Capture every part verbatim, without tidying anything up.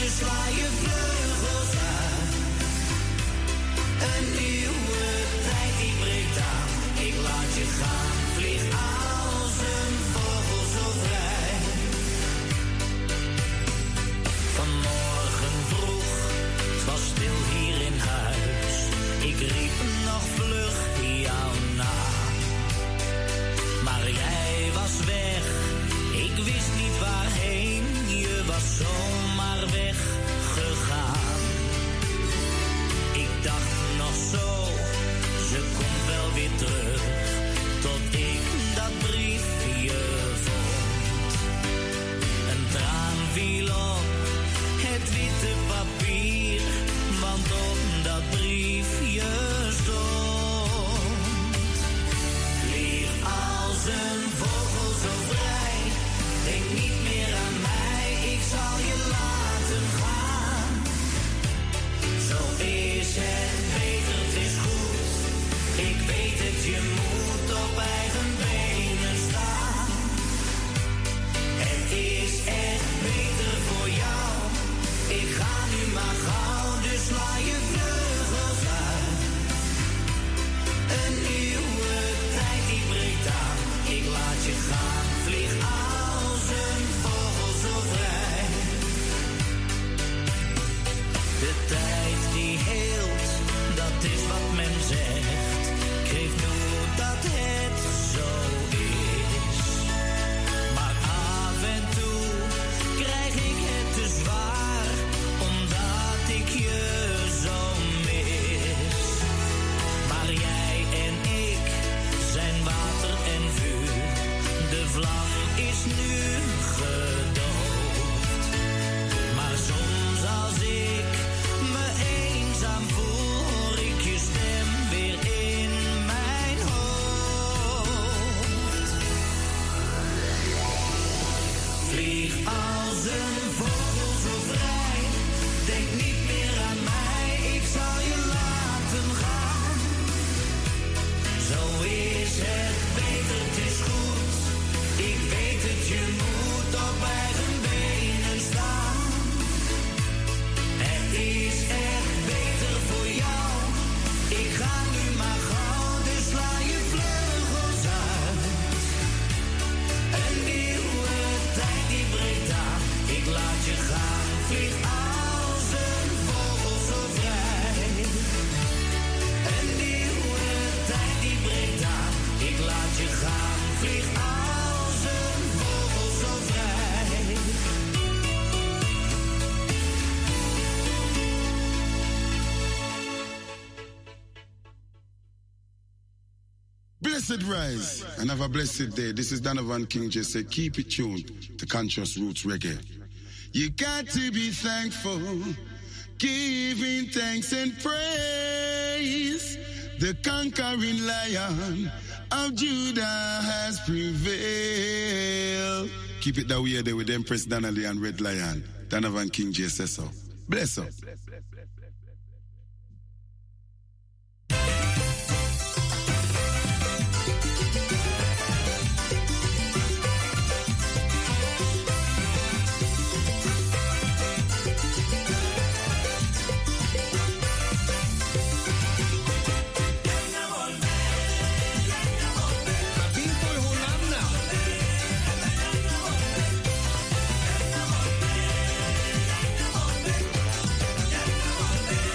dus sla je vleugels uit. Een nieuwe tijd die breekt aan. Ik laat je gaan, vlieg als een vogel zo vrij. Vanmorgen vroeg, het was stil hier in huis. Ik riep nog vlug jou na. Maar jij was weg, ik wist niet waarheen. Je was zomaar weggegaan. Ik dacht nog zo, ze komt wel weer terug. Tot ik dat briefje vond. Een traan viel op het witte papier, want op dat briefje stond: vlieg als een vogel zo vrij, denk niet meer aan mij, ik zal je laten gaan. Zo is het beter, het is goed, ik weet het, je moet op eigen benen staan. Het is echt beter voor jou, ik ga nu maar gauw, dus sla je vleugels uit. Een nieuwe tijd die breekt aan, ik laat je gaan, vlieg als een vogel zo vrij. De tijd die heelt, dat is wat men zegt, ik geef toe dat het zo is. Maar af en toe krijg ik het te zwaar, omdat ik je zo mis. Maar jij en ik zijn water en vuur, de vlam is nu gedoofd. Maar soms als ik me eenzaam voel, hoor ik je stem weer in mijn hoofd. Vlieg als een vogel zo vrij, denk niet meer aan mij, ik zal je laten gaan. Zo is het beter, het is goed, ik weet het, je moet op eigen benen staan. Het is echt beter voor jou, ik ga nu maar gauw, dus sla je vleugels uit. Een nieuwe tijd die breekt aan, ik laat je gaan, vlieg als een vogel zo vrij. Een nieuwe tijd die breekt aan, ik laat je gaan, vlieg als een vogel zo vrij. Blessed rise and have a blessed day. This is Donovan King just say keep it tuned to Conscious Roots Reggae. You got to be thankful, giving thanks and praise. The conquering lion of Judah has prevailed. Keep it that way there with Empress Donnelly and Red Lion. Donovan King J says so. Bless up. Volver,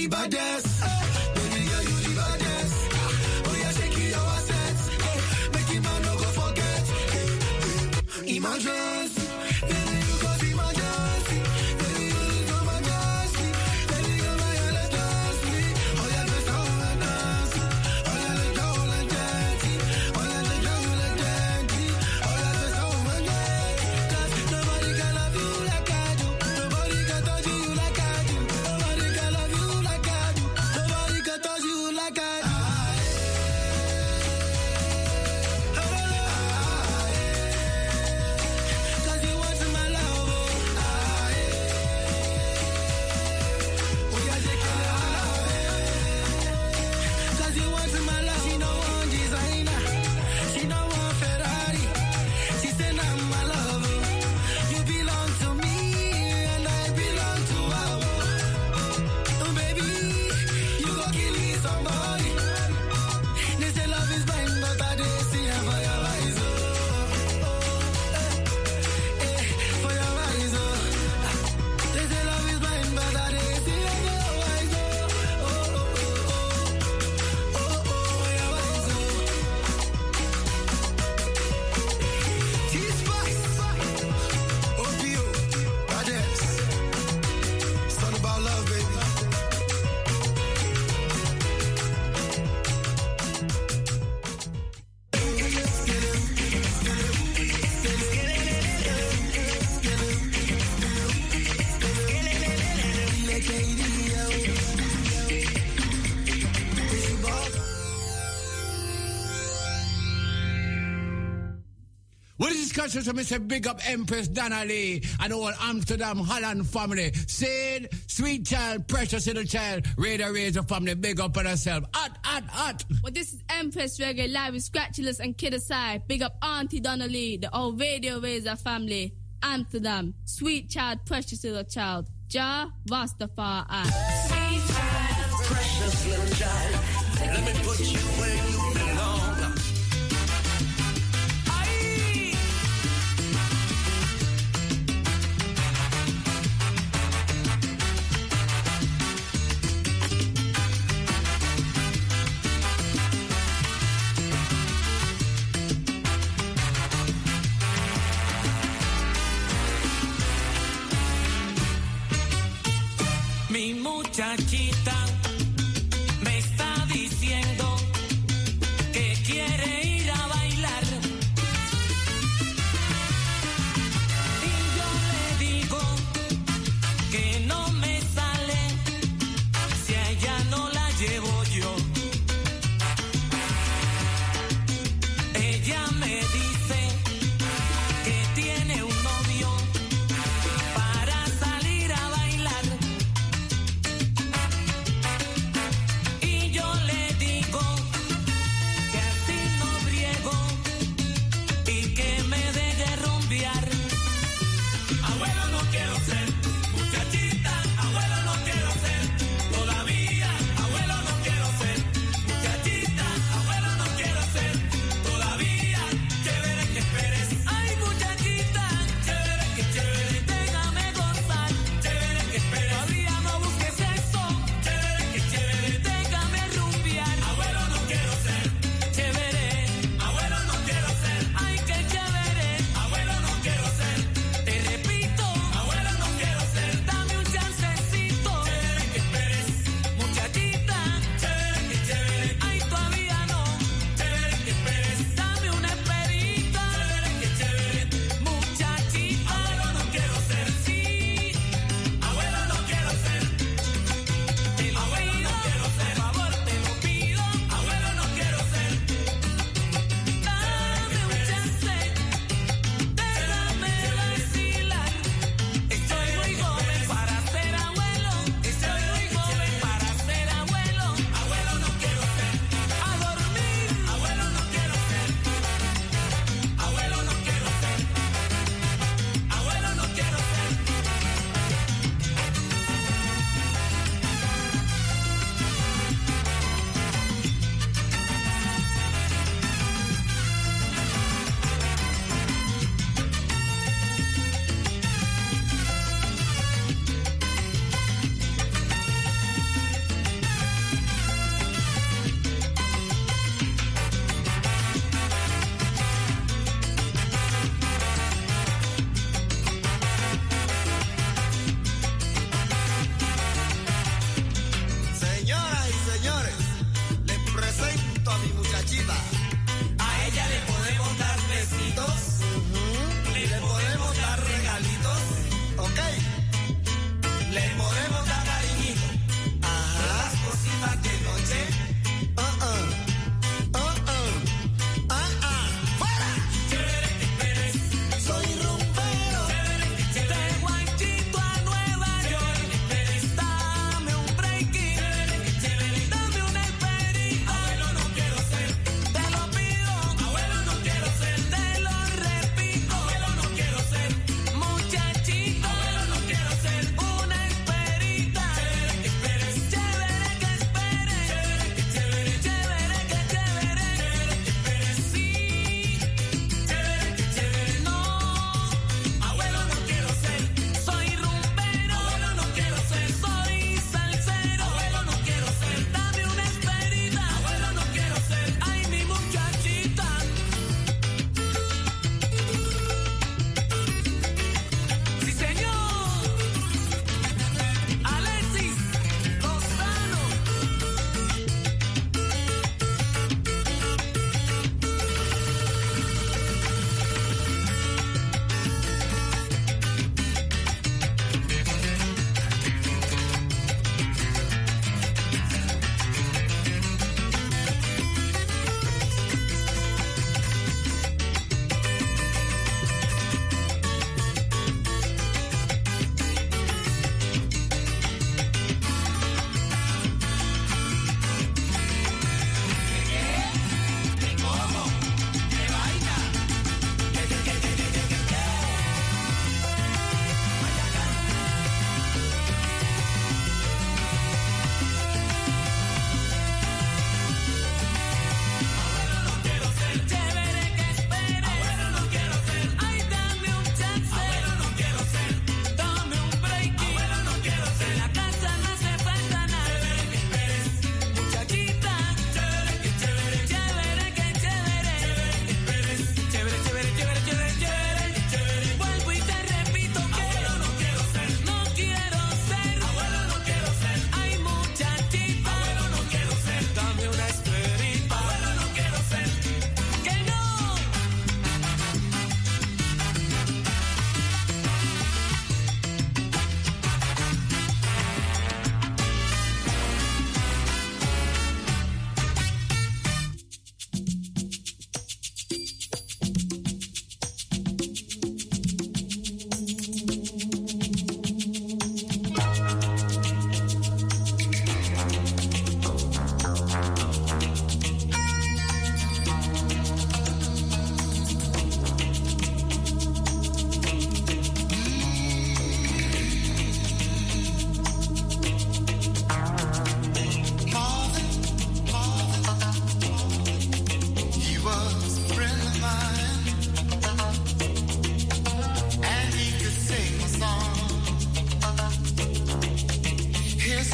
the baddest. Baby girl, you the baddest. Oh yeah, shake your assets. Make him man no go forget. Emergency. Baby, you cause emergency. Baby, you lose your majesty. Baby, you're my electricity. Oh yeah, let's go and dance. Oh yeah, let's go and dance. Oh yeah, let's go and dance. Oh yeah, let's go and dance. Cause nobody can love you like I do. Nobody can touch you like I do. Nobody can love you like I do. Nobody can touch you like I do. Cause you want my love, oh. Oh yeah, take your love. Cause you want my love. She no want designer. She no want Ferrari. She said I'm my love. You belong to me and I belong to her. Oh baby, you go kill me somebody. They say love is blind, but I did see her for your eyes. Oh, eh, eh, for your eyes. Oh, they say love is blind, but I did see her for your eyes. Oh, oh, oh, oh, oh, oh, for your eyes. Oh, T-Spice, O P O, baddest. It's all about love, baby. What is this conscious of me say big up Empress Donnelly and all Amsterdam Holland family. Sid, sweet child, precious little child, Radio Razor family, big up on herself. Hot, hot, hot. Well, this is Empress Reggae live with Scratchulous and Kid Aside. Big up Auntie Donnelly, the old Radio Razor family. Amsterdam, sweet child, precious little child. Ja Rastafari. Sweet child, precious little child. Let me put you where you belong. Aye. Mi muchachita me está diciendo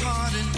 heart and